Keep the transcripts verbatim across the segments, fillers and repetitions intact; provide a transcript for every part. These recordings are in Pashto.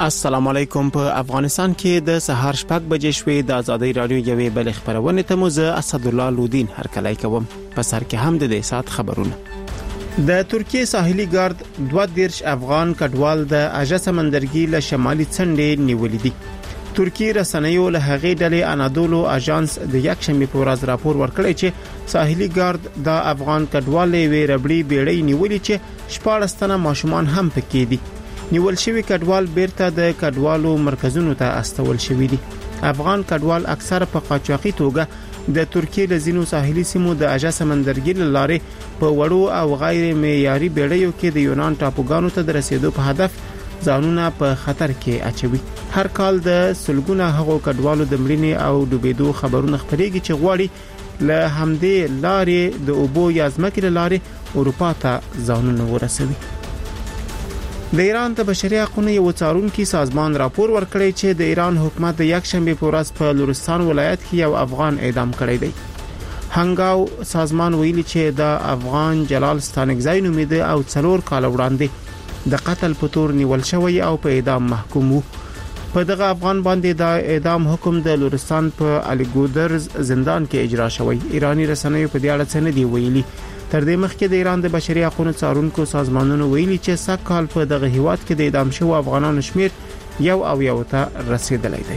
السلام علیکم. په افغانستان کې د سهار شپږ بجې شوې د ازادي رادیو یوې بل خبرونه ته موزه اسد الله لودین هرکلی کوم. په سر کې هم د دې سات خبرونه. د ترکیه ساحلي ګارد دوه دیرش افغان کډوال د اژه سمندرګي له شمالي څنډې نیولې دي. ترکیه رسنیو له هغې ډلې انادولو اژانس د یک شنبه په ورځ راپور ورکړی چې ساحلي ګارد د افغان کډوال وی ربړي بیړۍ نیولې چې شپږ تنه ماشومان هم پکې دي. نیول شوی کډوال بیرته د کډوالو مرکزونو ته استول شوی دي. افغان کډوال اکثر په قاچاقي توګه د ترکیه له ځینو ساحلي سیمو د اژه سمندرګي لارې په وړو او غیر معیاري بیړیو کې د یونان ټاپوګانو ته د رسیدو په هدف ځانونه په خطر کې اچوي. هر کال د سلګونه هغو کډوالو د مړینې او ډوبېدو خبرونه خپرېږي چې غواړي له همدې لارې د اوبو یا ځمکې لارې اروپا ته ځانونه ورسوي. د ایران د بشري حقوقو یو څارونکي سازمان راپور ورکړی چې د ایران حکومت د یک شنبه په ورځ په لورستان ولایت کې یو افغان اعدام کړی دی. هنګاو سازمان ویلي چې د افغان جلال ستانکزی نومیده او څلور کال وړاندې د قتل په تور نیول شوی او په اعدام محکوم وو. په دغه افغان باندې د اعدام حکم د لورستان په الیګودرز زندان کې اجرا شوی. ایرانی رسنیو په دې اړه څه نه دی ویلي. تر دې مخکې د ایران د بشري حقوقو څارونکو سازمانونو ویلي چې سږ کال په دغه هیواد کې د اعدام شوو افغانانو شمیر یو او یو ته رسیدلی دی.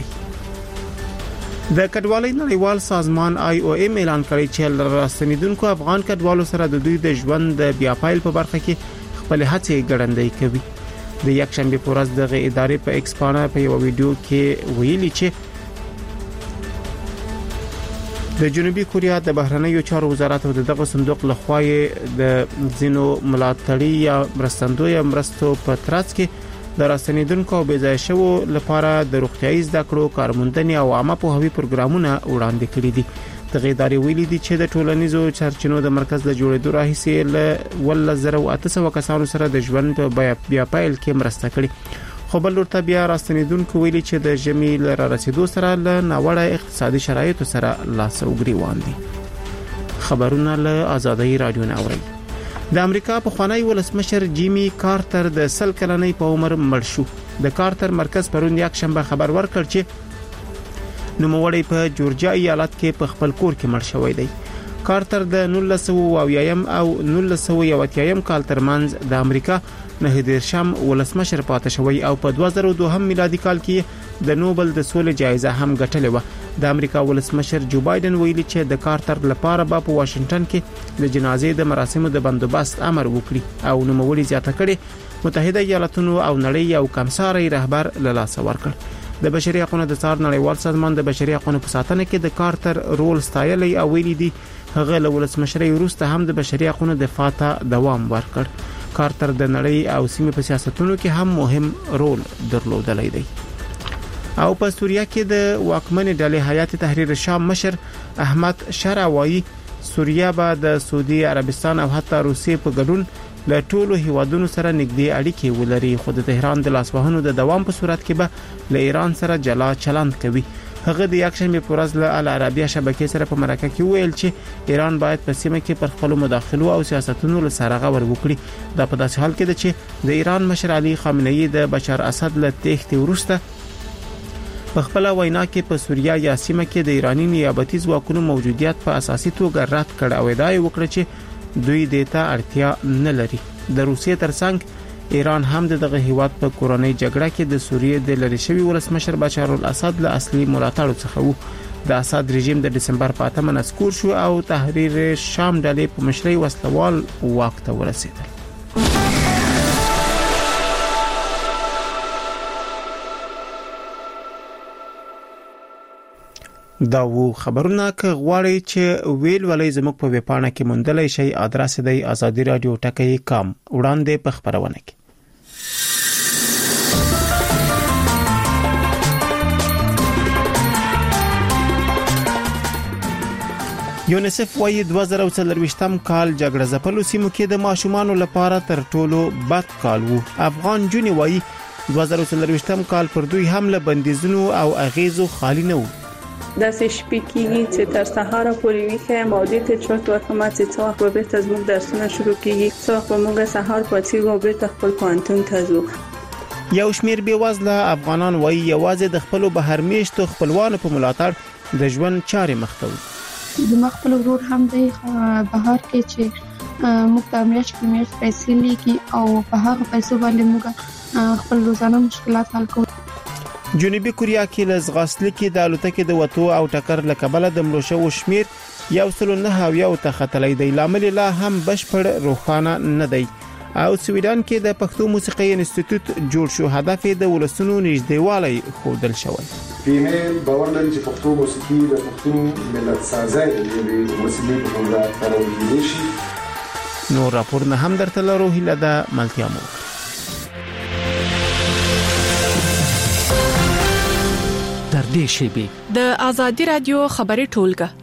د کډوالۍ نړیوال سازمان آی او ایم اعلان کړی چې راستنیدونکو افغان کډوالو سره د دوی د ژوند د بیا پایل په برخه کې خپل هڅې ګړندۍ کوي. د یک شنبه په ورځ دغه ادارې په ایکس باندې په یو ویډیو کې ویلي چې د جنوبي کوریا د بهرنیو چارو وزارت او دغه صندوق لخوا د زینو ملاتړي یا مرستندوی مرستو په ترڅ کې د راستنیدونکو بيځای شوو لپاره د روغتيایي زده کړو کارموندنې او عامه پوهاوي پروګرامونه وړاندې کړي دي. دغه ادارې ویلي دي چې د ټولنیزو چارچینو د مرکز له جوړېدو راهیسې له ول زره او اته سوه کسانو سره د ژوند په بیا پایل کې مرسته کړي. خو بل ورته بیا راستنیدونکو ویلي چې د جمی لره رسیدو سره له ناوړه اقتصادي شرایطو سره لاس او ګریوان دي. خبرونه له ازادي رادیو نه اوري. د امریکا په خوانی ولسمشر جیمی کارتر د سل کلنۍ په عمر مړ شو. د کارتر مرکز پرون یک شنبه خبر ورکړ چې نوموړی په جورجیا ایالت کې په خپل کور کې مړ شوی دی. کارتر د نولس سوه اویایم او نولس سوه یو اتیایم کال ترمنځ د امریکا نه دیرشم ولسمشر پاتې شوی او په دوه زره دوه میلادي کال کې د نوبل د سولې جایزه هم ګټلې و. د امریکا ولسمشر جو بایدن ویلي چې د کارتر لپاره په واشنگټن کې د جنازې د مراسمو د بندوبست امر وکړي او نوموړي زیاته کړي متحده ایالاتونو او نړۍ یو کمساري رهبر له لاس ورکړ. د بشري حقوقو د څار نړیوال سازمان د بشري حقوقو په ساتنه کې د کارتر رول ستایلی او ویلي دي هغه له ولسمشرۍ وروسته هم د بشري حقوقو دفاع ته دوام ورکړ. کارتر د نړۍ او سیمې په سیاستونو کې هم مهم رول درلودلی دی. او په سوریه کې د واکمن ډلې حیات تحریر شام مشر احمد شرع وایي سوریه به د سعودي عربستان او حتی روسیې په ګډون له ټولو هیوادونو سره نږدې اړیکې ولري، خو د تهران د لاسوهنو د دوام په صورت کې به له ایران سره جلا چلند کوي. هغه د یک شنبه په ورځ له العربیه شبکې سره په مرکه کې ویل چې ایران باید په سیمه کې پر خپل مداخلو او سیاستونو له سره غور وکړي. دا په داسې حال کې ده چې د ایران مشر علي خامنه‌ای د بشار اسد له تېښتې وروسته په خپل وینا کې په سوریه یا سیمه کې د ایرانی نیابتي ځواکونو موجودیت په اساسي توګه رد کړ او ادعا وکړه چې دوی دته اړتیا نه لري. د روسیې ترڅنګ ایران هم دغه هیواد په کورونی جګړه کې د سوریې د لری شوی ولسمشر بشار الاسد له اصلي ملاتړو څخه وو. د اسد رژیم د دسمبر په اتمه نسکور شو او تحریر شام ډلې په مشرۍ وسلوال واک ته ورسېدل. دا وو خبرونه که غواړئ چې ویل ولې زموږ په ویبپاڼه کې موندلای شئ. ادرس دی آزادی رادیو ټکی کام. وړاندې په خبرونه کې یونیسف وايي دوه زره څلرويشتم کال جګړه ځپلو سیمو کې د ماشومانو لپاره تر ټولو بد کال وو. افغان جونی وايي دوه زره څلرويشتم کال پر دوی هم له بندیزونو او اغیزو خالی نه وو. د سشپې کېږي چې تر سهار پورې ویخه مودې ته چورت ورکمه چې څو وخت به تاسو موږ درسونه شروع کیږي څو وخت موږ سهار پاتې غو به خپل پانتون ته ځو. یو شمیر بیوزله افغانان وایي یوازې د خپل بهرمیشتو خپلوانو په ملاتړ د ژوند چارې مخ ته وړي. د خپل ورور هم د بهر کې چې موږ د میاشت په میاشت پیسې لیکي او په هغه پیسو باندې موږ خپل روزانه مشکلات حل کوو. جنوبي کوریا کې له ځغاستلکې د الوتکې د وټو او ټکر له کبله د مړو شوو شمیر یو سل نه هاویا او تختلې دی، لامل لا هم بشپړ روښانه نه دی. او سویډن کې د پښتو موسیقي انسټیټیوټ جوړ شو، هدف یې د ولسونو نږدېوالی ښودل شوی. ایمیل باور لري چې پښتو موسیقي د پښتون ملت سازي د وسیلې په توګه کارول شي. نو راپور نه هم درته لرو، هیله ده ملتیا مو. در دې شیبي د آزادي رادیو خبري ټولګه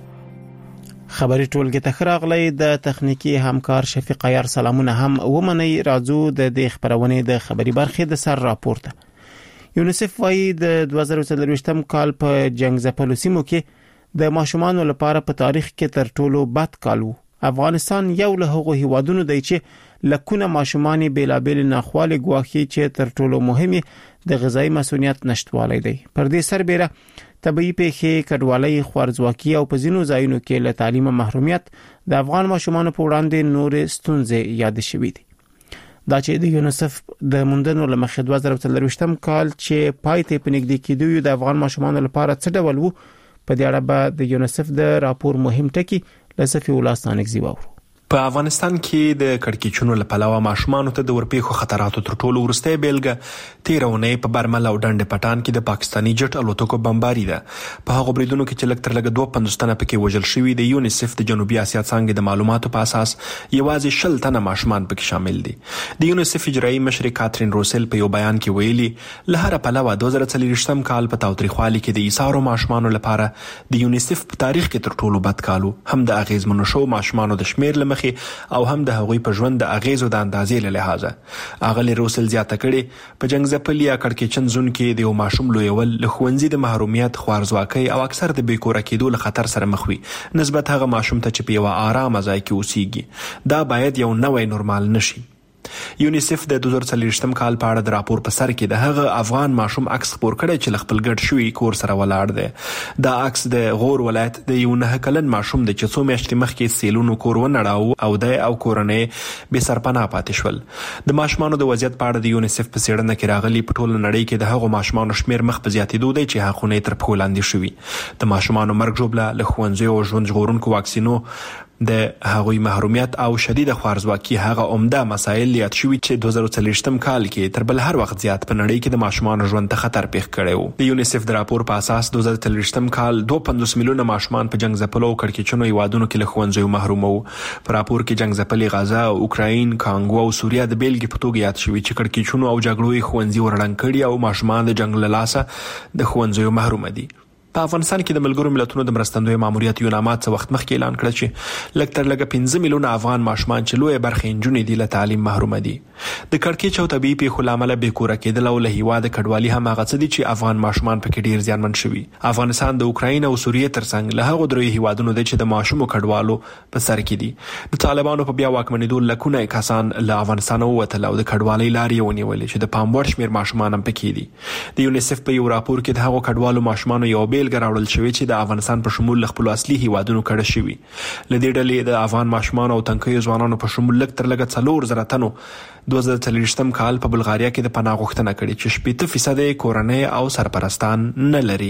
خبري ټولګه ته راغلی د تخنیکی همکار شفیق عیار سلامونه هم ومني. راځو د دې خبرونه د خبري برخې د سر راپورته. یونیسف وايي د دوه زره څلرویشتم کال په جنگ ځپلو سیمو کې د ماشومانو لپاره په تاریخ کې تر ټولو بد کال وو. افغانستان یو له هغو هیوادونو دی چې لکونه ماشومان بیلابل ناخوالي ګواخي چې تر ټولو مهمه د غذایی مسؤلیت نشټوالی دی. پر دې سربېره طبيعي پیښې، کډوالۍ، خوارځواکي او په ځینو ځایونو کې له تعلیم محرومیت د افغان ماشومانو په وړاندې نورې ستونزې یاد شوې دي. دا چې د یونیسف د موندنو لمخې دوه زره څلرویشتم کال چې پای ته پنځګدي کېدو د افغان ماشومانو لپاره څه ډول وو، په دې اړه به د یونیسف د راپور مهم ټکی لسفي ولاسان اگزیواو. په افغانستان کې د کړکېچونو لپاره ماشومان ته د ورپېښو خطراتو تر ټولو ورسته بیلګه تیرونه په برمل او ډنډ پټان کې د پاکستاني جټ الوتکو بمباری ده. په هغه بریدونو کې چې لکتر لګ دوه پنځوس تنه پکې وژل شوی د یونیسف د جنوبي اسیا څنګه د معلوماتو په اساس یوازې شل تنه ماشومان پکې شامل دي. د یونیسف اجرایی مشر کاترین روسل په یو بیان کې ویلي له هر پلوه دوه زره څلرویشتم کال په تاوتریخوالي کې د ایثارو ماشومان لپاره د یونیسف په تاریخ کې تر ټولو بد کالو، هم د اغیزمنو شو ماشومان د شمیر لمخې او هم د هغوی په ژوند د اغیزو د اندازې له لحاظه. اغلی روسل زیاته کړي په جنگ ځپلي یا کړکېچن زون کې د یو ماشوم لویول له ښوونځي د محرومیت، خوارځواکۍ او اکثر د بیکوره کېدو له خطر سره مخ وي نسبت هغه ماشوم ته چې په یو آرام ځای کې اوسېږي. دا باید یو نوی نورمال نشي. یونیسف د دوه زره څلرویشتم کال په اړه د راپور په سر کې د هغه افغان ماشوم عکس خپور کړی چې خپل ګډ شوی کور سره ولاړ دی. دا عکس د غور ولایت د یو نه کلن ماشوم د چې څو میاشتې مخکې سیلونو کور ونړاو او د او کورنۍ به سرپناه پاتې شول. د ماشومانو د وضعیت په اړه د یونیسف په څېړنه کې راغلي په ټوله نړۍ کې د هغو ماشومانو شمیر مخ په زیاتېدو دی چې حقونه تر پښو لاندې شوي. د ماشومانو مرګ ژوبله له ښوونځیو او ژوند ژغورونکو واکسینو د هغوی محرومیت او شدید خوارځواکي هغه عمده مسایل یاد شوي چې دوه زره څلرویشتم کال کې تر بل هر وخت زیات په نړۍ کې د ماشومانو ژوند ته خطر پیښ کړی و. د یونیسف د راپور په اساس دوه زره څلرویشتم کال دوه پنځوس میلیونه ماشومان په جنگ ځپلو او کړکېچونو هیوادونو کې له ښوونځیو محروم وو. په راپور کې جنگ ځپلي غزه، اوکراین، کانګو او سوریه د بیلګې په توګه یاد شوي چې کړکېچونو او جګړو یې ښوونځي ورړنګ کړي او ماشومان د جنگ له لاسه د ښوونځیو محروم دي. په افغانستان کې د ملګرو ملتونو د مرستندوی ماموریت یونامات څه وخت مخکې اعلان کړ چې لکتر لګ پنځه میلیونه افغان ماشومان چې لوی برخه انجونې دي له تعلیم محروم دي. د کړکېچ او طبيعي پیښو لامل به کور کېدل او له هیواده کډوالي هم هغه څه دي چې افغان ماشومان پکې ډیر زیانمن شوي. افغانستان د اوکراین او سوریه ترڅنګ له هغو درې هیوادونو د چې د ماشومو کډوالو په سر کې دي. د طالبانو په بیا واکمنېدو لکونه کسان له افغانستان ووتل او د کډوالۍ لارې ونیولې چې د پام وړ شمیر ماشومان هم پکې دي. د یونیسف په یو راپور کې د هغو کډوالو ماشومانو یو بیلګه راوړل شوی چې د افغانستان په شمول خپل اصلي هیوادونو کډه شوی. لدې ډلې د افغان ماشومان او تنکیو ځوانانو په شمول لک تر لګ څلور زره تنو دوه زره څلرویشتم کال په بلغاریا کې د پناه غوښتنه کړې چې شپږ فیصد کورنۍ او سرپرستان نه لري.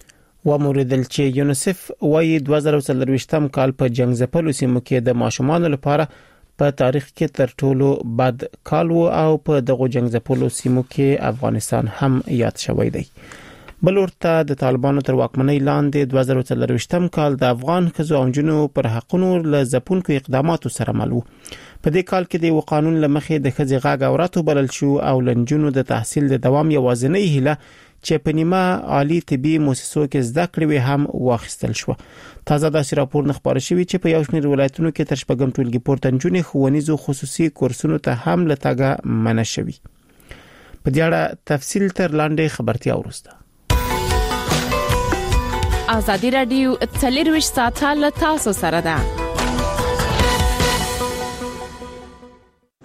وموردل چې یونیسف وايي دوه زره څلرویشتم کال په جنگ ځپلو سیمو کې د ماشومانو لپاره په تاریخ کې تر ټولو بد کال وو او په دغه جنگ ځپلو سیمو کې افغانستان هم یاد شوی دی. بل ورته د طالبانو تر واکمنۍ لاندې دوه زره څلرویشتم کال د افغان ښځو او نجونو پر حقونو له ځپونکو اقداماتو سره مل وو. په دې کال کې د یو قانون لمخې د ښځې غږ اوراتو بلل شو او له نجونو د تحصیل د دوام یوازینۍ هیله چې په نیمه عالی طبي مؤسسو کې زده کړې هم واخیستل شو. تازه داسې راپور نه خبره شوی چې په یو شمېر ولایتونو کې تر شپږم ټولګي پورته نجونې ښوونیزو خصوصي کورسونو ته هم له تګه منع شوي. په دې اړه تفصیل تر لاندې خبرتیا وروسته. آزادی رادیو څلرویشت ساعته له تاسو سره ده.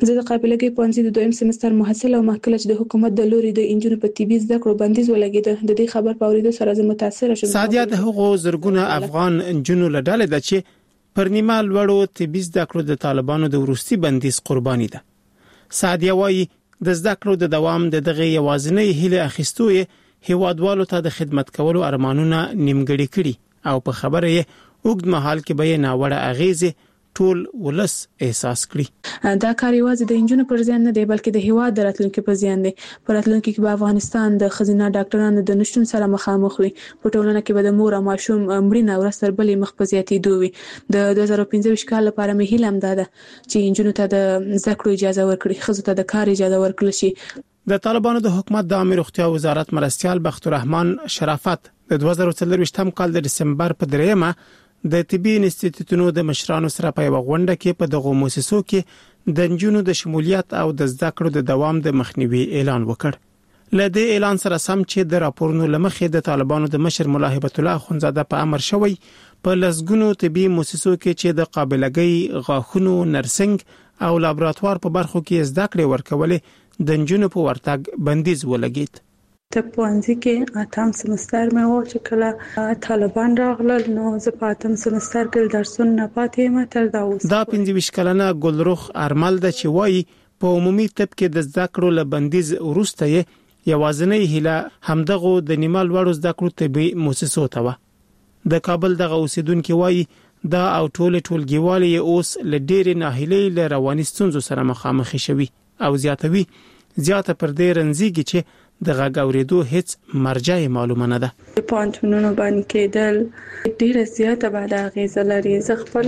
زه د قابلګۍ پوهنځي د دویم سمستر محصل او محکله چې د حکومت د لوري د انجونو په طبي زده کړو بندیز ولګید. د دې خبر په اوریدو سره زه متاثر شوم. سادیا د هغو زرګونه افغان انجونو لډاله ده چې پر نیمه لوړو طبي زده کړو د طالبانو د وروستي بندیز قرباني ده. سادیا وايي د زده کړو د دوام د دغه یوازنۍ هیله اخیستوې هیوادوالو ته د خدمت کولو ارمانونه نیمګړي کړي او په خبره یې اوږد مهال کې به یې ناوړه اغیزې ټول ولس احساس کړي. دا کار یوازې د انجونو پر ځان نه دی بلکې د هیواد د راتلونکي په ځان دی. په راتلونکي کې به افغانستان د خزینه ډاکټرانو د نشټون سره مخامخ وي. په ټولنه کې به د مور او ماشوم مړینه ورځ تر بلې مخ په زیاتېدو وي. د دوه زره پنځه کال لپاره مې هیله هم ده چې انجونو ته د زده کړو اجازه ورکړي، ښځو ته د کار اجازه ورکړل شي. د طالبانو د حکومت د عامه روغتیا وزارت مرستيال بختالرحمن شرافت د دوه زره څلور کال د دسمبر په دریمه د طبي انسټیټیوټونو د مشرانو سره په یو غونډه کې په دغه مؤسسو کې د انجونو د شمولیت او د زده کړو د دوام د مخنیوي اعلان وکړ. له دې اعلان سره سم چې د راپورونو لمخې د طالبانو د مشر مولا هبت الله اخونزاده په امر شوی په لسګونو طبي مؤسسو کې چې د قابلګۍ، غاښونو، نرسنګ او لابراتوار په برخو کې زده کړې ورکولې د انجونو په ورتګ بندیز ولګید. ته پوهنځي کې اتم سمستر مې و چې کله طالبان راغلل نو زه په اتم سمستر کې درسونه نه پاتې یم تر دا اوسه. دا پنځه ویشت کلنه ګلرخ ارمل د چې وایي په عمومي طب کې د زده کړو له بندیز وروسته یې یوازنۍ هیله همدغه د نیمه لوړو زده کړو طبي مؤسسو ته و. د کابل دغه اوسیدونکو وایي دا او ټول ټولګیوالي اوس له ډېرې ناهیلۍ له رواني ستونزو سره مخامخ شوي او زیاتوي زیاته پر دې رنځيږي چې د غږ اوریدو هیڅ مرجع معلومه نه ده. په پانتونونو باندې کېدل ډیره زیاته بعد اغیزه لري. زه خپل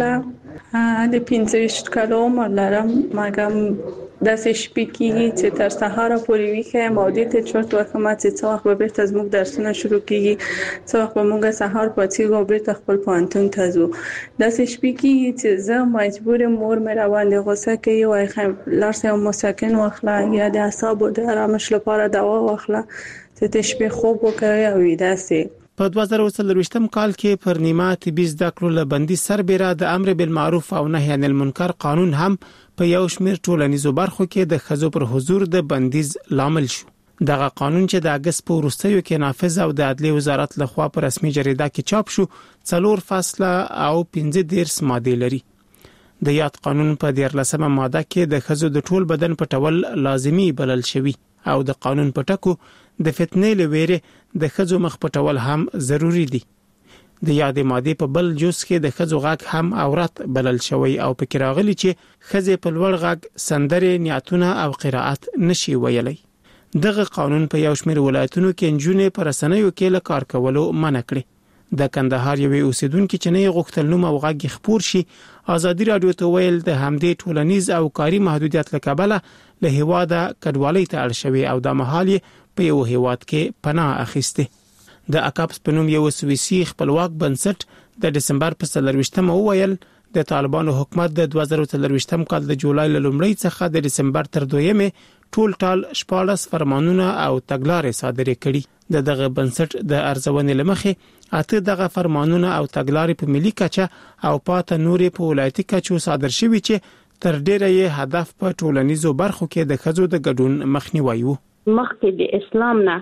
د پنځه ویشت کالو عمر لرم، مګم داسې شپې کېږي چې تر سهاره پورې ویښه یم او دې ته چورت ورکوم چې څه وخت به بیرته زموږ درسونه شروع کېږي، څه وخت به موږ سهار پاڅېږو او بیرته خپل پوهنتون ته ځو. داسې شپې کېږي چې زه مجبور یم مور مې راباندې غوسه کوي، وایي لاړ شه یو مسکن واخله یا د اعصابو د آرامش لپاره دوا واخله چې د شپې خوب وکړي او ویده سي. په دوه زره څلور کال کې پر نیمه طبي زده کړو له بندي سربېره د امر بالمعروف او نهي عن المنکر قانون هم په یو شمېر ټولنیزو برخو کې د ښځو پر حضور د بندیز لامل شو. دغه قانون چې د اگست په وروستیو کې نافذ او د عدلیې وزارت لخوا په رسمي جریده کې چاپ شو، څلور فصله او پنځه دیرش ماده لري. د یاد قانون په دیارلسمه ماده کې د ښځو د ټول بدن پټول لازمی بلل شوی او د قانون پټکو د فتنې لويره د ښځو مخ پټول هم ضروری دي. د یادې ماده په بل جز کې د ښځو غږ هم عورت بلل شوی او پکې راغلي چې ښځې په لوړ غږ سندره، نعتونه او قرائت نشي ویلي. دغه قانون په یو شمېر ولایتونو کې نجونې پر رسنیو کې له کار کولو منع کړي. د کندهار یوې اوسیدونکو چې نه غوښتل نوم او غږ خپور شي، ازادي رادیو ته ویل د همدې ټولنیز او کاری محدودیت لکبله له هواده کډوالۍ ته اړ شوی او د محالي په یو هواد کې پناه اخیسته. د اکاپس په نوم یو سویسي خپلواک بنسټ د دسمبر په څلرويشتمه وویل د طالبانو حکومت د دوه زره څلور کال د جولای له لومړۍ څخه د دسمبر تر دویمه ټول ټال شپاړس فرمانونه او تګلارې صادرې کړي. د دغه بنسټ د ارزونې لمخې اته دغه فرمانونه او تګلارې په ملي کچه او پاته نورې په ولایتي کچو صادر شوي چې تر ډیره یې هدف په ټولنیزو برخو کې د ښځو د ګډون مخنیوي وو. مخکې د اسلام نه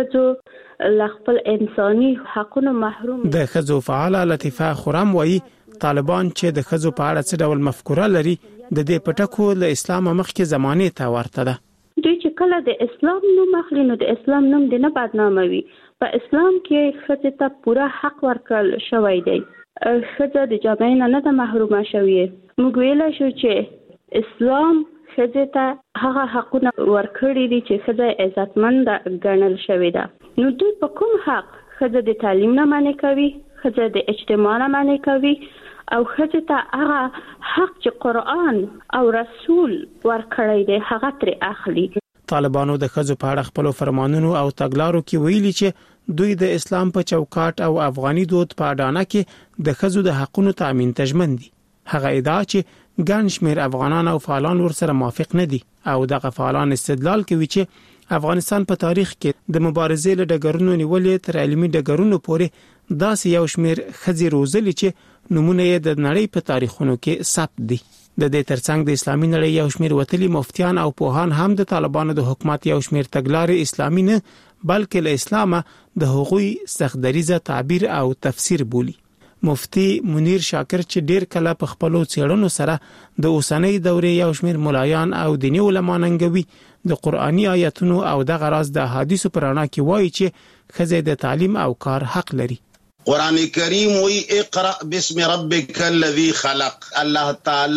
ښځو له خپل انساني حقونو محروم. د ښځو فعاله لطیفه خرم وایي طالبان چې د ښځو په اړه څه ډول مفکوره لري د دې پټکو له اسلام مخکې زمانه ته ورته ده. دوی چې کله د اسلام نوم اخلي نو د اسلام نوم د نه بدناموي. په اسلام کې ښځې ته پوره حق ورکړل شوی دی. ښځه د جامې نه نه محرومه شوی. موږ ویلای شو چې اسلام ښځې ته هغه حقونه ورکړي دي چې ښځه عزتمند ګڼل شوې ده. نو دوی په کوم حق ښځه د تعلیم نه منع کوي، ښځه د اجتماع نه منع کوي او ښځې ته هغه حق چې قرآن او رسول ورکړی دی هغه ترې اخلي. طالبانو د ښځو په اړه خپل فرمانونو او تګلارو کې ویلي چې دوی د اسلام په چوکاټ او افغاني دود په اډانه کې د ښځو د حقونو تضمین تضمن دي. هغه ادعا چې ګڼ شمېر افغانان او فعالان ورسره موافق نه دي او دغه فعالان استدلال کوي چې افغانستان په تاریخ کې د مبارزې له ډګرونو نیولې تر علمي ډګرونو پورې داسې یو شمېر ښځې روزلي چې نمونه یې د نړۍ په تاریخونو کې ثبت دي. د دې ترڅنګ د اسلامي نړۍ یو شمېر وتلي مفتیان او پوهان هم د طالبانو د حکومت یو شمېر تګلارې اسلامي نه بلکې له اسلامه د هغوی سختدریزه تعبیر او تفسیر بولي. مفتی منیر شاکر چې ډیر کله په خپلو څېړنو سره د اوسنۍ دورې یو شمېر ملایان او دیني علما ننګوي د قرآني آیاتونو او د غراز د حدیثو پر اړه کې وایي چې ښځې د تعلیم او کار حق لري. قرآن کریم وی اقرأ بسم ربک الذی خلق. الله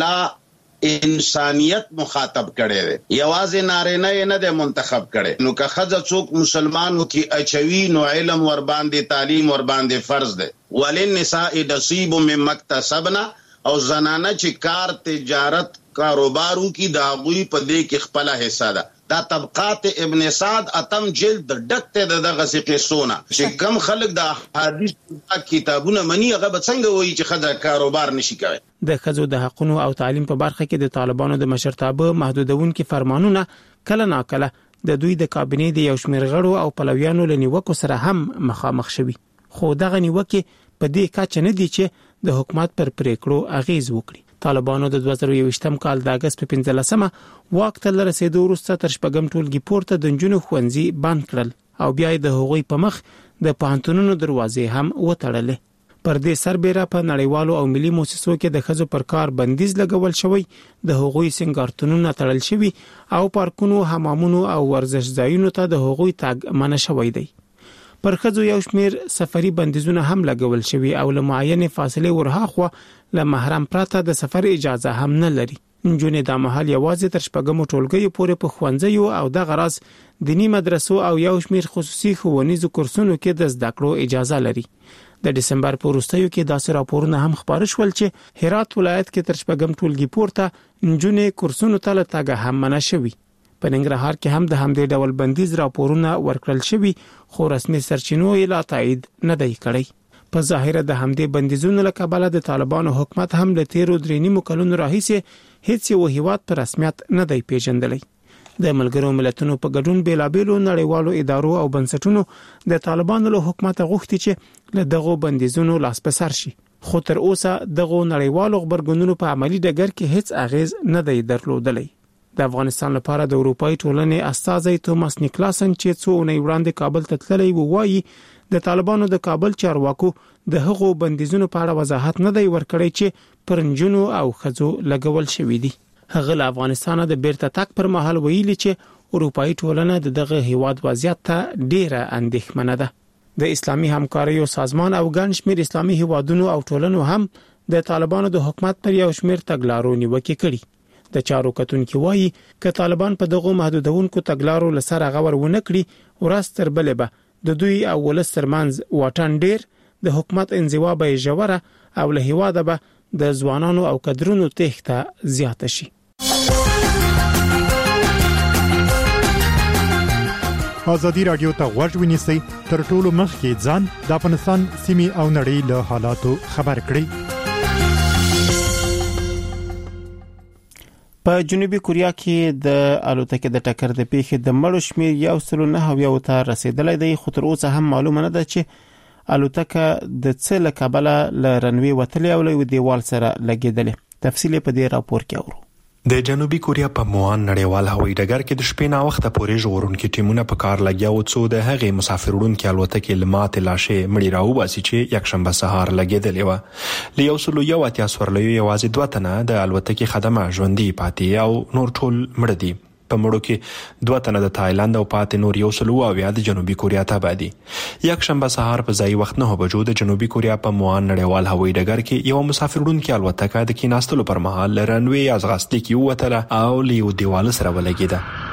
تعالی انسانیت مخاطب کړي دی، یوازې نارینه نه د منتخب کړي. نو که خځه څوک مسلمانو کې اچوي نو علم ور باندې تعلیم ور باندې فرض دی. وللنساء نصیب مما اکتسبنا، او زنانه چې کار تجارت کاروبارو کې دا غوي په دې کې خپل حصہ ده. دا طبقات ابن سعد اتم جلد ډکته د دغه قصونه چې کم خلک د حدیث کتابونه مني هغه څنګه وایي چې خدای کاروبار نشي کوي. د ښځو د حقونو او تعلیم په برخه کې د طالبانو د مشرتابه محدودونکو فرمانونه کله ناکله د دوی د کابینې د یو شمېر غړو او پلویانو لنیوکو سره هم مخامخ شوي، خو دغه نیوکې په دې کچه نه دي چې د حکومت پر پریکړو اغیز وکړي. طالبانو د دوه زره یوویشتم کال د اگست په پنځلسمه واک ته رسیدو وروسته تر شپږم ټولګي پورته د نجونو ښوونځي بند کړل او بیا د هغوی په مخ د پوهنتونونو دروازې هم وتړلې. پر دې سربېره په نړیوالو او ملي مؤسسو کې د ښځو پر کار بندیز لګول شوی، د هغوی سنگارتونونه تړل شوي او پارکونو، حمامونو او ورزش ځایونو ته د هغوی تګ منع شوی دی. پر ښځو یو شمېر سفري بندیزونه هم لګول شوي او له معینې فاصلې ورهاخوا له محرم پرته د سفر اجازه هم نه لري. نجونې دا مهال یوازې تر شپږمو ټولګیو پورې په ښوونځیو او د غراز دینی مدرسو او یو شمېر خصوصي ښوونیزو کورسونو کې د زده کړو اجازه لري. د دسمبر په وروستیو کې داسې راپورونه هم خپاره شول چې هرات ولایت کې تر شپږم ټولګي پورته نجونې کورسونو ته له تګه هم منع شوي. په ننګرهار کې هم د همدې ډول بندیز راپورونه ورکړل شوي، خو رسمي سرچینو یې لا تایید نه دی کړی. په ظاهره د همدې بندیزونو له کبله د طالبانو حکومت هم له تیرو درې نیمو کلونو راهیسې هیڅ یو هیواد په رسمیت نه دی پیژندلی. د ملګرو ملتونو په ګډون بیلابیلو نړیوالو ادارو او بنسټونو د طالبانو له حکومت غوښتي چې له دغو بندیزونو لاس په سر شي، خو تر اوسه دغو نړیوالو خبرګونونو په عملی ډګر کې هیڅ اغیز نه دی درلودلی. د افغانستان لپاره د اروپאי ټولنې استازی توماس نیکلاسن چې څو اونۍ وړاندې کابل ته تللی و وایي د طالبانو د کابل چارواکو د هغو بندیزونو په اړه وضاحت نه دی ورکړی چې پر نجونو او ښځو لګول شوي دي. هغه له افغانستانه د بیرته تګ پر مهال ویلي چې اروپאי ټولنه د دغه هیواد وضعیت ته ډیره اندېښمنه ده. د اسلامي همکاریو سازمان او ګڼ شمېر اسلامي هیوادونو او ټولنو هم د طالبانو د حکومت پر یو شمېر تګلارو نیوکې کړي. د چارو کتونکو وایي ک طالبان په دغه محدودونکو تګلارو لسره غور ونه کړي ورځ تر بلې به د دوی او ولس ترمنځ واټن ډیر، د حکومت انزوا به ژوره او له هیواده به د ځوانانو او کډرونو تېښته زیاته شي. ازادي رادیو ته غوږ ونیسئ، تر ټولو مخکې ځان د افغانستان سیمې او نړۍ له حالاتو خبر کړئ. په جنوبي کوریا کې د الوتکې د ټکر د پیښې د مړو شمېر یو سل نه اویا ته رسیدلی دی، خو تر اوسه هم معلومه نه ده چې الوتکه د څه له کبله له رنوي وتلې او له دیوال سره لګېدلې. تفصیل په دې راپور کې اورو. د جنوبي کوریا په موان نړیوال هوایي ډګر کې د شپې نا وخته پورې ژغورونکي ټیمونه په کار لګیا و څو د هغې مسافر وړونکي الوتکې له ماتې لاشې مړي راوباسي چې یکشنبه سهار لګېدلې وه. له یو سلو یو اتیا سورلیو یوازې دوه تنه د الوتکې خدمه ژوندي پاتې او نور ټول مړه دي. په مړو کې دوه تنه د تایلند او پاتې نور یو سلو اویا د جنوبي کوریا تابع دي. یکشنبه سهار په ځای وخت نه بجو د جنوبي کوریا په موان نړیوال هوایي ډګر کې یو مسافر وړونکي الوتکه د کیناستلو پر مهال له رنوي ازغاستې کې ووتله او له یو دیوال سره ولګېده.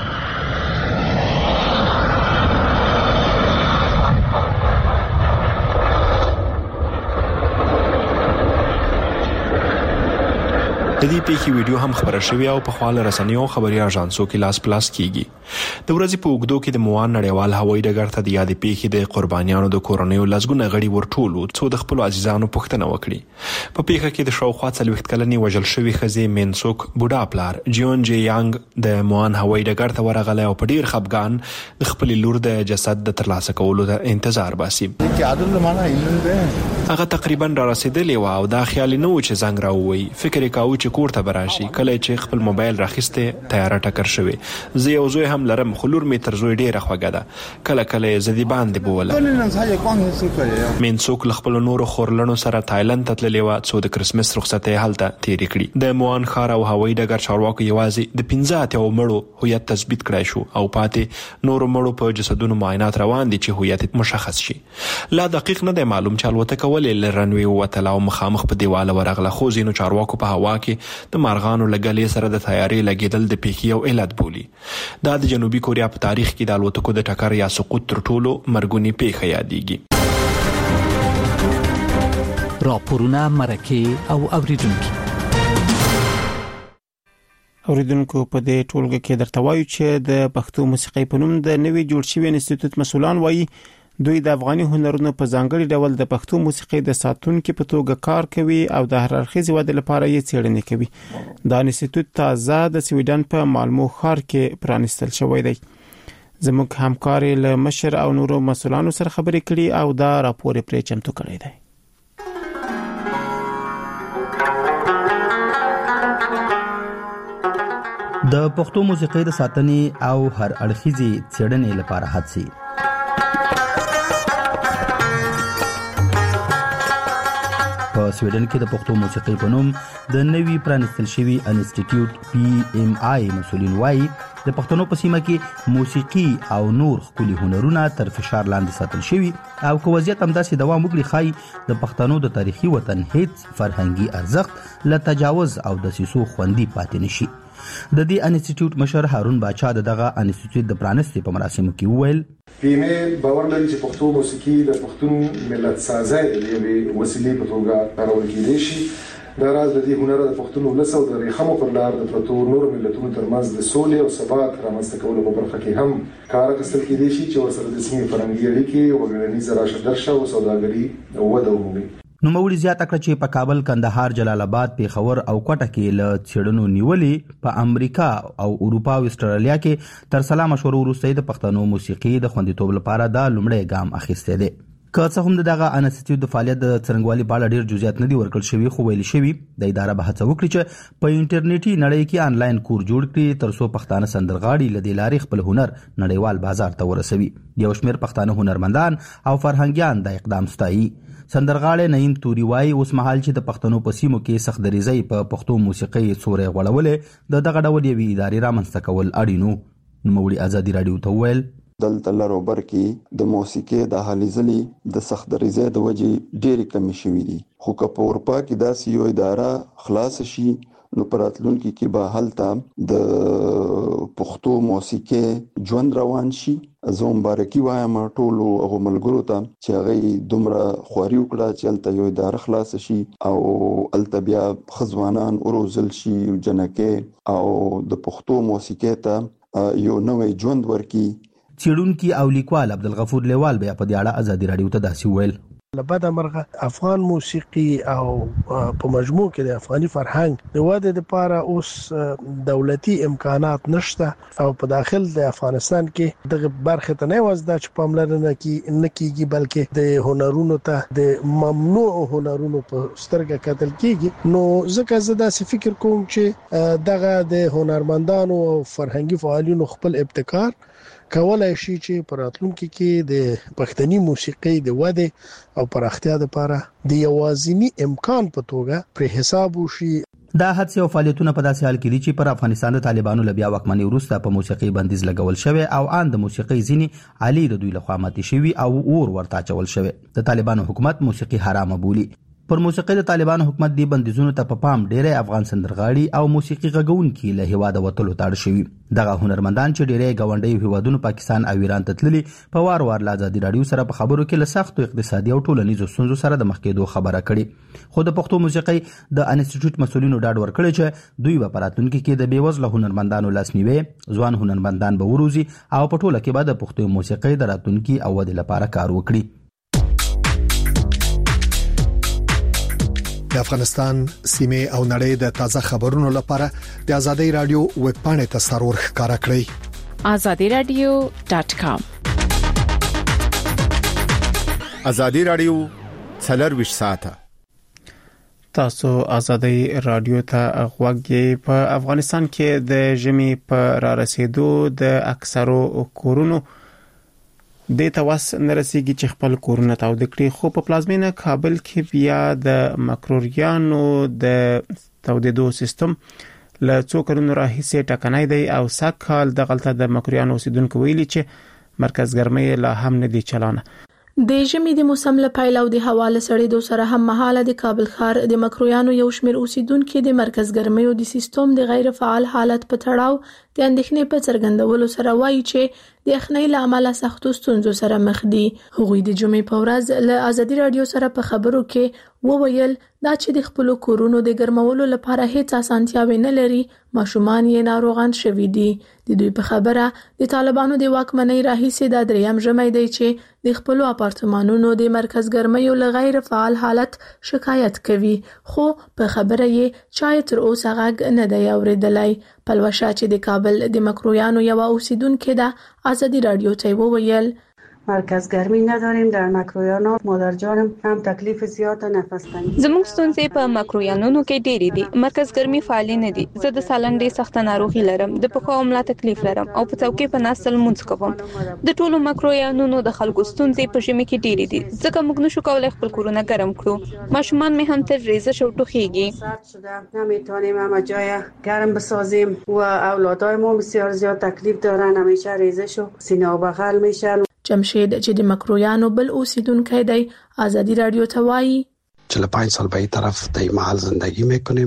د دې پیښې ویډیو هم خبره شوې او په خپل رسنیو خبري اژانسو کې لاس پلاس کیږي. د ورځې په اوږدو کې د موان نړیوال هوایي ډګر ته د یادې پیښې د قربانیانو د کورنیو لسګونه غړي ورټولو څو د خپل عزیزانو پوښتنه وکړي. په پیښه کې د شاوخوا څلوېښت کلنې وژل شوې ښځې مینسوک بوډا پلار جیون جی یانګ د موان هوایي ډګر ته ورغلی او په ډیر خپګان د خپل لور د جسد د ترلاسه کولو ته انتظار باسي. هغه تقریبا را رسیدلی و او دا خیال نه و چې زنګ راووي. فکر یې کاوه چې کور ته براشي کله چې خپل موبایل راخسته تیاره ټکر شوی. زه یو زوی هم لرم خو لور می تر زوی ډیره خوږه ده. کله کله زدي باندې بوله. مین څوک خپل نور خورلنو سره تایلند ته تللی و څو د کرسمس رخصتۍ هلته تیرې کړي. د موان ښار او هوایي ډګر چارواکو یوازې د پنځه اتیا مړو هویت تثبیت کړای شو او پاتې نور مړو په جسدونو معاینات روان دي چې هویت مشخص شي. لا دقیق نه دی معلوم چې الوتکه ولې له رنوي ووتله او مخامخ په دیواله ورغله، خو ځینو چارواکو په هوا کې د مارغانو له ګلې سره د طیارې لګېدل د پیښې یو علت بولي. دا د جنوبي کوریا په تاریخ کې د الوتکو د ټکر یا سقوط تر ټولو مرګونې پیښه یادېږي. راپورونه، مرکې او اوریدونکي اوریدونکو په دې ټولګه کې درته وایو چې د پښتو موسیقۍ په نوم د نوي جوړ شوی انسټیټیوټ مسؤلان وایي دوی د افغاني هنرونو په ځانګړي ډول د پښتو موسیقۍ د ساتونکو په توګه کار کوي او د هر اړخیز ودې لپاره یې څېړنې کوي. دا انسټیټیوټ تازه د سویډن په مالمو ښار کې پرانیستل شوی دی. زموږ همکار له مشر او نورو مسؤلانو سره خبرې کړي او دا راپور پرې چمتو کړی دی. د پښتو موسیقۍ د ساتنې او هر اړخیزي څېړنې لپاره هڅې. په سویډن کې د پښتو موسیقۍ په نوم د نوي پرانیستل شوي انسټیټیوټ پی ایم آی مسؤلین وایي د پښتنو په سیمه کې موسیقي او نور ښکلي هنرونه تر فشار لاندې ساتل شوي او که وضعیت همداسې دوام وکړي ښایي د پښتنو د تاریخي وطن هیڅ فرهنګي ارزښت له تجاوز او دسیسو خوندي پاتې نشي. د دې انسټیټیوټ مشر هارون باچا دغه انسټیټیوټ د پرانستې په مراسمو کې وویل پیمه باور لري چې پښتو موسیقي د پښتون ملت سازي د یوې وسیلې په توګه کارول کېدای شي. دا راز د دې هنر د پښتون ولس او د ریښمو پر لار د پروتو نور ملتونو ترمنځ د سولې او ثبات رامنځته کولو په برخه کې هم کار اخیستل کېدای شي چې ورسره د سیمې فرهنګي اړیکې او ټولنیزه راشه درشه او سوداګري وده ومومي. نوموړي زیاته کړه چې په کابل، کندهار، جلال آباد، پیښور او کوټه کې له څېړنو نیولې په امریکا او اروپا او استرالیا کې تر سلا مشورو وروسته د پښتنو موسیقي د خوندیتوب لپاره د لومړی ګام اخیستی دی. که څه هم دغه انسټیټیوټ د فعالیت د څرنګوالي په اړه ډېر جزئیات نه دي ورکړل شوي، خو ویل شوي د اداره به هڅه وکړي چې په انټرنیټي نړۍ کې آنلاین کور جوړ کړي تر څو پښتانه سندرغاړي له دې لارې خپل هنر نړیوال بازار ته ورسوي. یو شمېر پښتانه هنرمندان او فرهنګیان د اقدام ستایي. سندرغاړی نعیم توري وایي اوس مهال چې د پښتنو په سیمو کې سخت دریځۍ په پښتو موسیقۍ څوری غوړولې د دغه ډول یوې ادارې رامنځته کول اړینو. نوموړي ازادي راډیو ته وویل دلته لروبر کې د موسیقۍ د حالزلي د سخت دریځۍ د وجې ډېرې کمی شوې دي، خو که په اروپا کې داسې یو اداره خلاص شي نو په راتلونکي کې به هلته د پښتو موسیقۍ ژوند روان شي. زه مبارکي وایم ټولو هغو ملګرو ته چې هغوی دومره خواري وکړه چې هلته یو اداره خلاصه شي او هلته بیا ښه ځوانان وروزل شي جنکۍ او د پښتو موسیقۍ ته یو نوی ژوند ورکړي. څېړونکي او لیکوال عبدالغفور لیوال بیا په دې اړه ازادي راډیو ته داسې وویل لبد مرغه افغان موسیقي او په مجموع کې د افغاني فرهنګ د ودې لپاره اوس دولتي امکانات نشته او په داخل د افغانستان کې دغه برخه ته نه وځي چې پاملرنه کې نه کیږي بلکې د هنرونو ته د ممنوع هنرونو په سترګه کتل کیږي. نو ځکه زه داسې فکر کوم چې دغه د هنرمندانو او فرهنګي فعالینو خپل ابتکار کولای شي چې په راتلونکي کې د پښتني موسیقۍ د ودې او پراختیا لپاره د یوازینی امکان په توګه پر حساب وشي. دا هڅې او فعالیتونه په داسې حال کې دي چې پر افغانستان د طالبانو له بیا واکمنۍ وروسته په موسیقۍ بندیز لګول شوی او ان د موسیقۍ ځینې عالی د دوی لخوا ماتې شوي او اور ورته اچول شوی. د طالبانو حکومت موسیقي حرامه بولي. پر موسیقۍ د طالبانو حکومت دی بندیزونو ته په پام ډېری افغان سندرغاړي او موسیقي غږونکي له هیواده وتلو ته اړ شوي. دغه هنرمندان چې ډېری ګاونډیو هیوادونو پاکستان او ایران ته تللي په وار وار له ازادي راډیو سره په خبرو کې له سختو اقتصادي او ټولنیزو ستونزو سره د مخ کېدو خبره کړې. خو د پښتو موسیقۍ د انسټیټیوټ مسؤلینو ډاډ ورکړی چې دوی به په راتلونکي کې د بېوزله هنرمندانو لاسنیوی ځوان هنرمندان به وروزي او په ټوله کې به د پښتو موسیقۍ د راتلونکي او ودې لپاره کار وکړي. د افغانستان سیمه او نړۍ د تازه خبرونو لپاره د آزادۍ رادیو ویب پاڼې ته سرور ښکارا کړئ آزادی رادیو ډاٹ کام. آزادی رادیو څلور ویشت ساعته تاسو آزادۍ رادیو ته غوږی. په افغانستان کې د ژمي په را رسیدو د اکثرو کورونو د توس نرسيږي چې خپل کورونه تاو د کړي، خو په پلازمینه کابل کې بیا د مکروریانو د تودیدو سیستم له څو کلونو راهیسې ټکنای دی او سکهال د غلطه د مکروریانو اوسیدونکو ویلي چې مرکز ګرمۍ لا هم نه دی چلانه. د ژمي د موسم له پیل او د هوا له سړېدو سره هم مهاله د کابل ښار د مکرویانو یو شمېر اوسیدونکو د مرکز ګرمۍ او د سیستم د غیر فعال حالت په تړاو د اندېښنې په څرګندولو سره وایي چې د یخنۍ له امله سختو ستونزو سره مخ دي. هغوی د جمعې په ورځ له آزادي رادیو سره په خبرو کې وویل دا چې د خپل کورونو د ګرمولو لپاره هیڅ اسانتیاوې نه لري، ماشومان یې ناروغان شوي دي. د دوی په خبره د طالبانو د واکمنۍ راهیسې د دریم ژمي دی چې د خپل اپارتمانونو د مرکز ګرمۍ له غیر فعال حالت شکایت کوي، خو په خبره یې چای تر اوسه غږ نه دی اوریدلی. پلوشه چې د کابل د مکرویانو یو اوسیدونکو د آزادی رادیو ته وویل مرکز گرمی نداریم در مکرویانو. مادر جانم هم تکلیف زیات نفس تنګي. زموږ ستونزې په مکرویانو کې ډېرې دي. مرکز ګرمي فعال نه دي. زه د سالنډې سخت ناروغي لرم، د پخوا عمله تکلیف لرم او په څوکۍ په ناستل مونږ کوم. د ټولو مکرویانو د خلکو ستونزې په ژمي کې ډېرې دي، ځکه موږ نشو کولای خپل کورونه ګرم کړو. ماشومان مې هم تر ریزش او ټوخیږي. نمیتونیم همه جای گرم بسازیم و اولادای ما بسیار زیاد تکلیف دارن، همیشه ریزش و سینه و بغل میشن. جمشید چې د مکرویانو بل اوسیدونکی دی آزادی رادیو ته وایي چې له پنځه سال به طرف د محل زندگی میکنیم.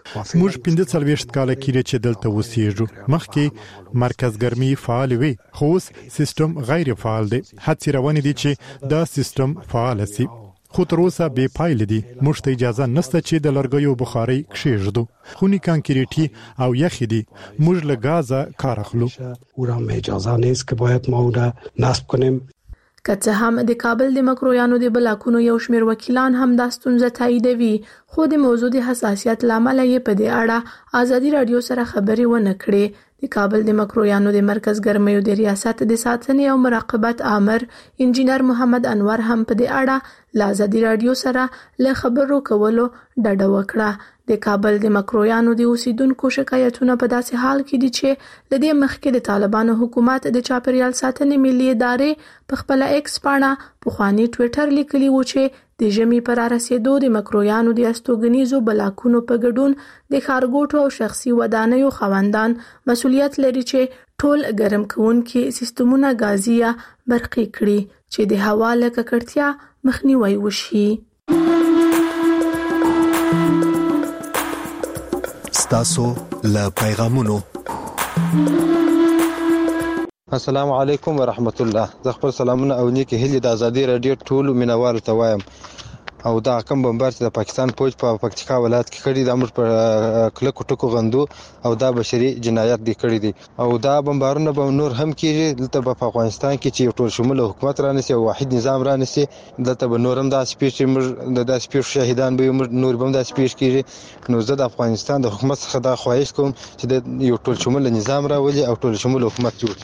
موږ پنځه څلوېښت کاله کېږي چې دلته اوسېږو. مخکې مرکز ګرمي فعال وي، خو سیستم غیر فعال دی. هڅې روانې دي چې دا سیستم فعال شي، خو تر اوسه بې پایله دي. موږ ته اجازه نشته چې د لرګیو بخاري کښېږدو. خونې کانکریټي او یخې دي. موږ له غازه کار اخلو. او را اجازه نیست که باید ما اون نصب کنیم. که څه هم د کابل د مکرویانو د بلاکونو یو شمېر وکیلان هم دا ستونزه تاییدوي، خو د موضوع د حساسیت له امله یې په دې اړه آزادي رادیو سره خبرې ونه کړې. د کابل د مکرویانو د مرکز ګرمۍ د ریاست د ساتنې او مراقبت آمر انجینر محمد انور هم په دې اړه له آزادي رادیو سره له خبرو کولو ډډه وکړه. د کابل د مکرویانو د اوسیدونکو شکایتونه په داسې حال کې دي چې لدې مخکې د طالبانو حکومت د چاپیریال ساتنې ملي ادارې په خپل ایکس پاڼه پخوانی ټویټر لیکلی و چې د ژمي پر رسیدو د مکرویانو د استوګنیزو بلاکونو په ګډون د ښارګوټو او شخصي ودانیو خوندان مسؤلیت لري چې ټول ګرم کوونکي سیستمونه غازي یا برقي کړي چې د هوا له ککړتیا مخنیوي وشي. ستاسو له پیغامونو. السلام علیکم ورحمت الله. زه خپل سلامونه او نیکی هیلې د آزادي رادیو ټول مینوالو ته وایم. او دا کوم بمبار چې د پاکستان پوج په پکتیکا ولایت کې کړی د امر پر کلکو ټکو غندو او دا بشري جنایت دی کړی دي او دا بمبارونه به نور هم کیږي. دلته په افغانستان کې چې یو ټول شمول حکومت رانیسي او واحد نظام رانیسي، دلته به نور هم د سپیچ د د سپیچ شهیدان به نور به د سپیچ کیږي. نو زه د افغانستان د حکومت څخه دا خواهش کوم چې د یو ټول شمول نظام راولي او ټول شمول حکومت جوړ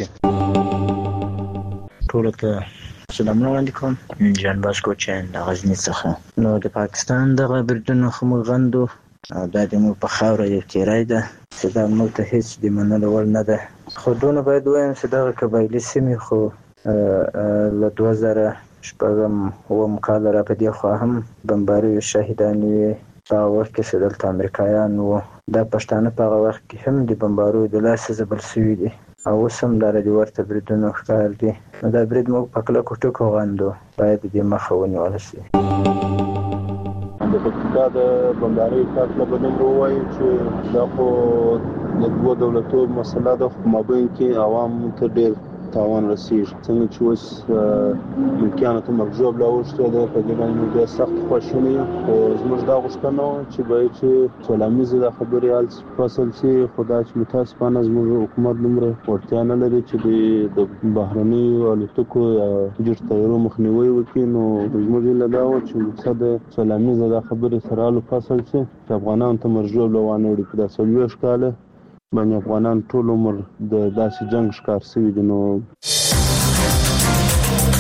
کړي. ټول ته سلامونه وړاندې کوم. جان باسکو چین د غزني څخه. نو د پاکستان دغه بریدونو خمو غندو دا د موږ په خاوره یو تیری ده چې دا موږ ته هیڅ د منلو وړ نه ده. خو دونه باید ووایم چې دغه قبایلي سیمې خو له دوه زره شپږم اووم کاله را په دې خوا هم بمباریو شهیدان وي. په هغه وخت کې چې دلته امریکایان وو، دا پښتانه په هغه وخت کې هم د بمباریو د لاسه ځپل شوي دي او اوس هم دا د ورته بریدونو ښکار دي. نو دا برید موږ په کلکو ټکو غندو، باید د دې مخه ونیول شي. د پکتیکا د بمباریو په اړه به دومره ووایو چې دا خو د دوه دولتو مسله ده، خو مابین کې عوامو ته ډېر تاوان رسیږي. څنګه چې اوس ملکیانو ته مرګ ژوبله اوښتې ده، په دې باندې موږ ډېر سخت خواشیني یو. خو زموږ دا غوښتنه وه چې باید چې سولامیزې دا خبرې هلته فصل شي، خو دا چې متاسفانه زموږ حکومت دومره وړتیا نه لري چې د بهرنیو الوتکو یا جټ طیارو مخنیوی وکړي. نو زموږ هیله دا وه چې مقصد سولامیزې دا خبرې سره هلو فصل شي چې افغانانو ته مرګ ژوبله وانه وړي. په دا څلوېښت کاله باندې افغانان ټول عمر د داسې جنگ ښکار شوي دي. نو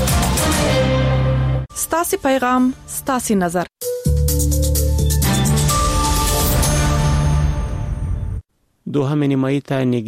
ستاسو پیغام ستاسو نظر. دوهم نیمایي ته